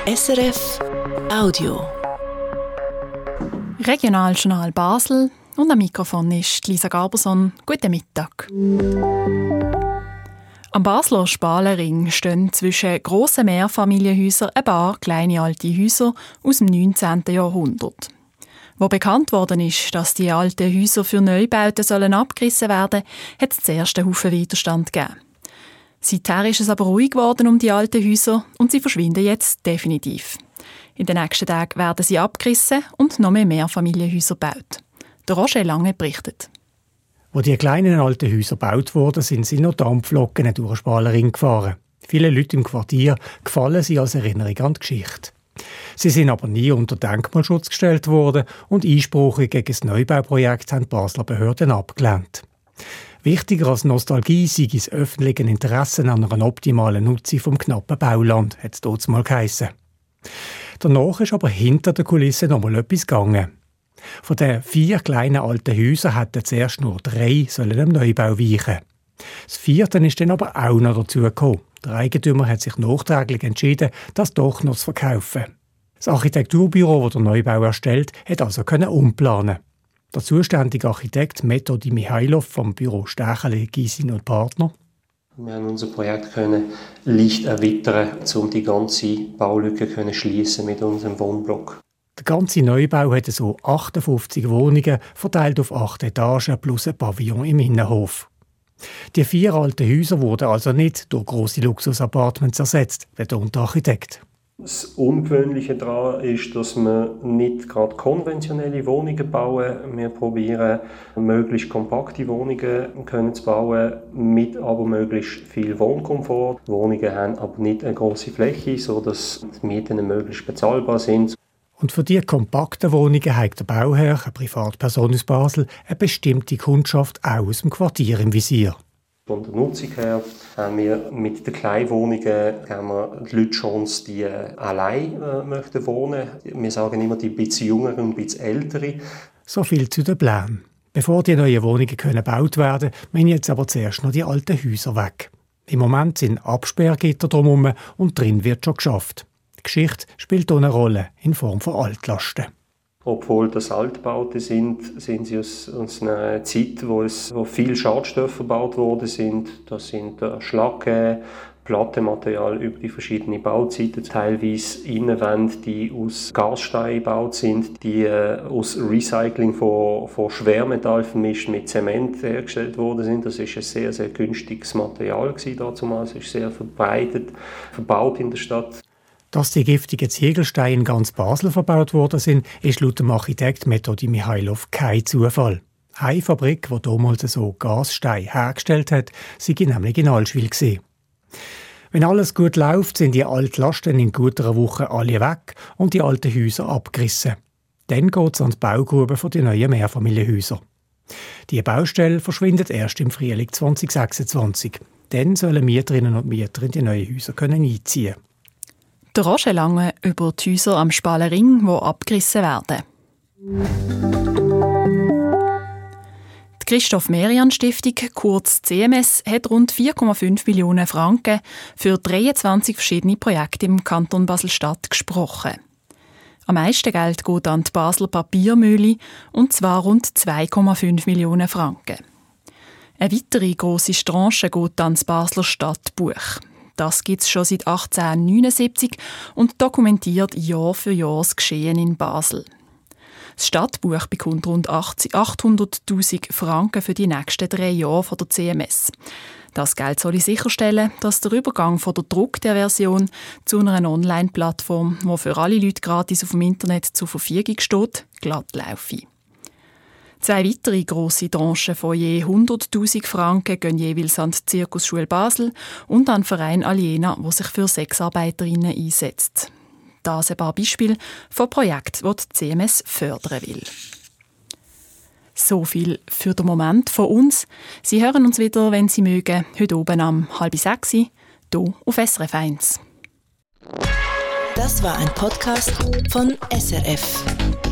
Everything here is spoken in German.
SRF Audio. Regionaljournal Basel und am Mikrofon ist Lisa Gaberson. Guten Mittag. Am Basler Spalenring stehen zwischen grossen Mehrfamilienhäusern ein paar kleine alte Häuser aus dem 19. Jahrhundert. Wo bekannt worden ist, dass die alten Häuser für Neubauten abgerissen werden sollen, hat es zuerst einen Haufen Widerstand gegeben. Seither ist es aber ruhig geworden um die alten Häuser und sie verschwinden jetzt definitiv. In den nächsten Tagen werden sie abgerissen und noch mehr Mehrfamilienhäuser gebaut. Der Roger Lange berichtet. Wo die kleinen alten Häuser gebaut wurden, sind sie noch Dampfloken durch den Spalenring gefahren. Viele Leute im Quartier gefallen sie als Erinnerung an die Geschichte. Sie sind aber nie unter Denkmalschutz gestellt worden und Einsprüche gegen das Neubauprojekt haben die Basler Behörden abgelehnt. Wichtiger als Nostalgie sei das öffentliche Interesse an einer optimalen Nutzung vom knappen Bauland, hat es dort mal geheissen. Danach ist aber hinter den Kulissen noch mal etwas gegangen. Von den 4 kleinen alten Häusern hätten zuerst nur 3 dem Neubau weichen. Das 4. ist dann aber auch noch dazugekommen. Der Eigentümer hat sich nachträglich entschieden, das doch noch zu verkaufen. Das Architekturbüro, das den Neubau erstellt, hat also umplanen. Der zuständige Architekt Metodi Mihailov vom Büro Stecheli, Gysin und Partner. Wir haben unser Projekt leicht erweitern, um die ganze Baulücke zu schliessen mit unserem Wohnblock. Der ganze Neubau hat so 58 Wohnungen, verteilt auf 8 Etagen plus ein Pavillon im Innenhof. Die 4 alten Häuser wurden also nicht durch grosse Luxus-Apartments ersetzt, betont der Architekt. Das Ungewöhnliche daran ist, dass wir nicht gerade konventionelle Wohnungen bauen. Wir probieren, möglichst kompakte Wohnungen zu bauen, mit aber möglichst viel Wohnkomfort. Die Wohnungen haben aber nicht eine grosse Fläche, sodass die Mieten möglichst bezahlbar sind. Und für diese kompakten Wohnungen hat der Bauherr, eine Privatperson aus Basel, eine bestimmte Kundschaft auch aus dem Quartier im Visier. Von der Nutzung her haben wir mit den Kleinwohnungen die Leute Chance, die allein möchten wohnen. Wir sagen immer, die ein bisschen jüngeren und ein bisschen ältere. So viel zu den Plänen. Bevor die neuen Wohnungen gebaut werden können, müssen jetzt aber zuerst noch die alten Häuser weg. Im Moment sind Absperrgitter drumherum und drin wird schon geschafft. Die Geschichte spielt auch eine Rolle in Form von Altlasten. Obwohl das Altbauten sind sie aus einer Zeit, wo viele Schadstoffe verbaut worden sind. Das sind Schlacken, Plattenmaterial über die verschiedenen Bauzeiten, teilweise Innenwände, die aus Gasstein gebaut sind, die aus Recycling von Schwermetall vermischt mit Zement hergestellt worden sind. Das ist ein sehr, sehr günstiges Material damals. Es ist sehr verbreitet, verbaut in der Stadt. Dass die giftigen Ziegelsteine in ganz Basel verbaut worden sind, ist laut dem Architekt Metodi Mihailov kein Zufall. Eine Fabrik, die damals so Gassteine hergestellt hat, sei nämlich in Allschwil gewesen. Wenn alles gut läuft, sind die Altlasten in guter Woche alle weg und die alten Häuser abgerissen. Dann geht es an die Baugrube für die neuen Mehrfamilienhäuser. Die Baustelle verschwindet erst im Frühling 2026. Dann sollen Mieterinnen und Mieter in die neuen Häuser einziehen können. Der Roger Lange über die Häuser am Spalenring, die abgerissen werden. Die Christoph-Merian-Stiftung, kurz CMS, hat rund 4,5 Millionen Franken für 23 verschiedene Projekte im Kanton Basel-Stadt gesprochen. Am meisten Geld geht an die Basler Papiermühle, und zwar rund 2,5 Millionen Franken. Eine weitere grosse Tranche geht an das Basler Stadtbuch. Das gibt es schon seit 1879 und dokumentiert Jahr für Jahr das Geschehen in Basel. Das Stadtbuch bekommt rund 800'000 Franken für die nächsten 3 Jahre von der CMS. Das Geld soll sicherstellen, dass der Übergang von der gedruckten Version zu einer Online-Plattform, die für alle Leute gratis auf dem Internet zur Verfügung steht, glatt laufe. 2 weitere grosse Tranchen von je 100'000 Franken gehen jeweils an die Zirkusschule Basel und an den Verein Aliena, der sich für Sexarbeiterinnen einsetzt. Das ein paar Beispiele von Projekten, die die CMS fördern will. So viel für den Moment von uns. Sie hören uns wieder, wenn Sie mögen, heute oben um 5:30 hier auf SRF 1. Das war ein Podcast von SRF.